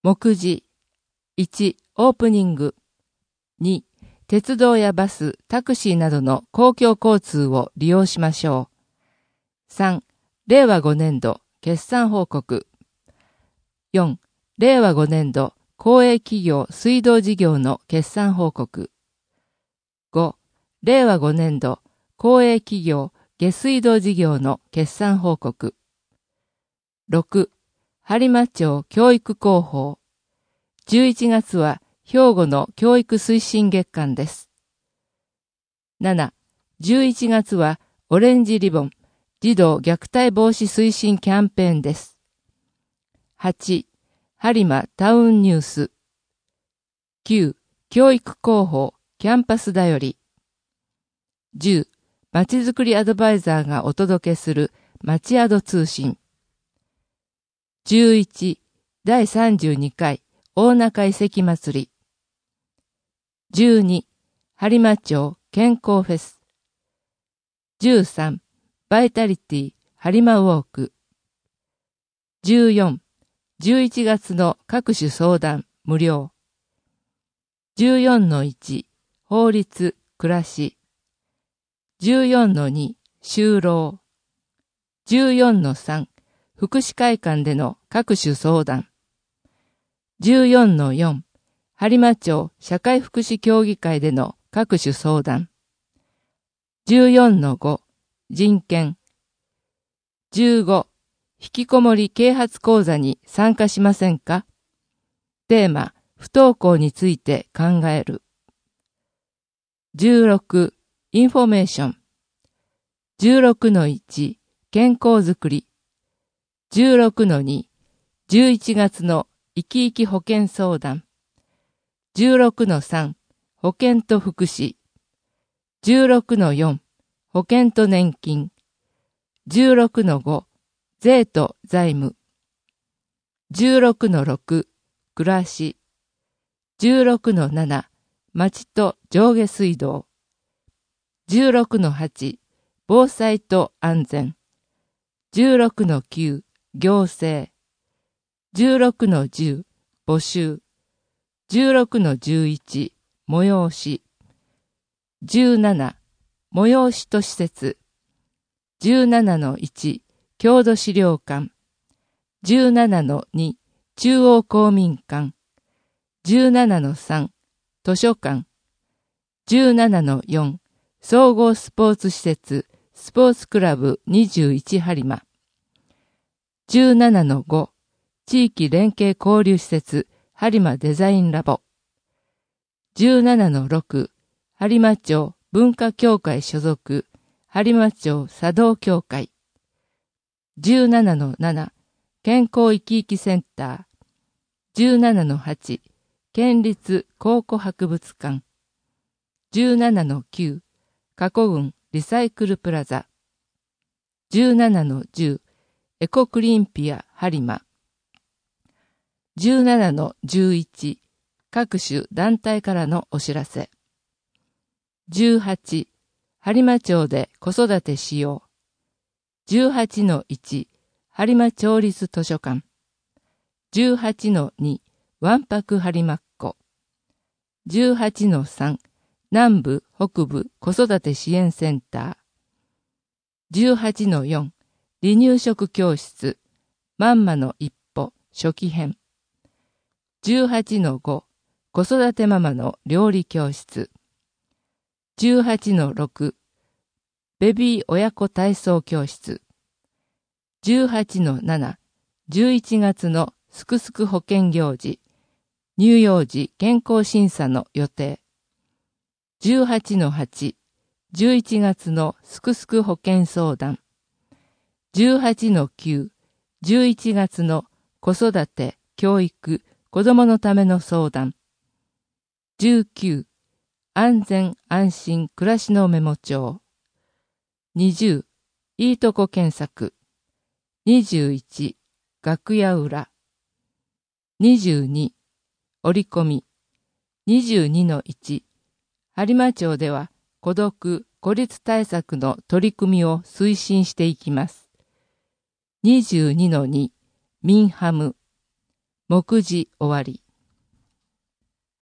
目次。1、オープニング。2、鉄道やバス、タクシーなどの公共交通を利用しましょう。3、令和5年度決算報告。4、令和5年度公営企業水道事業の決算報告。5、令和5年度公営企業下水道事業の決算報告。6、播磨町教育広報。11月は兵庫の教育推進月間です。7、11月はオレンジリボン児童虐待防止推進キャンペーンです。8、播磨タウンニュース。9、教育広報キャンパスだより。10、まちづくりアドバイザーがお届けするまちアド通信。11、第32回大中遺跡祭り。12、播磨町健康フェス。13、バイタリティ播磨ウォーク。14、11月の各種相談無料。14-1、法律、暮らし。14-2、就労。14-3、福祉会館での各種相談。14-4、播磨町社会福祉協議会での各種相談。14-5、人権。15、引きこもり啓発講座に参加しませんか？テーマ、不登校について考える。16、インフォメーション。16-1、健康づくり。16-2、11月の生き生き保健相談。16-3、保健と福祉。16-4、保険と年金。16-5、税と財務。16-6、暮らし。16-7、町と上下水道。16-8、防災と安全。16-9、行政。16-10、募集。16-11、催し。17、催しと施設。17-1、郷土資料館。17-2、中央公民館。17-3、図書館。17-4、総合スポーツ施設、スポーツクラブ21播磨。17-5、地域連携交流施設、播磨デザインラボ。17-6、播磨町文化協会所属、播磨町茶道協会。17-7、健康生き生きセンター。17-8、県立考古博物館。17-9、加古郡リサイクルプラザ。17-10、エコクリーンピア播磨。17-11、各種団体からのお知らせ。18、播磨町で子育てしよう。18-1、播磨町立図書館。18-2、わんぱく播磨っ子。18-3、南部北部子育て支援センター。18-4、離乳食教室、まんまの一歩初期編。18-5、子育てママの料理教室。18-6、ベビー親子体操教室。18-7、11月のすくすく保健行事、乳幼児健康審査の予定。18-8、11月のすくすく保健相談。18-9、11月の子育て、教育、子供のための相談。19、安全安心暮らしのメモ帳。20、いいとこ検索。21、楽屋裏。22、折り込み。22-1、播磨町では孤独・孤立対策の取り組みを推進していきます。22-2、ミンハム。 目次終わり。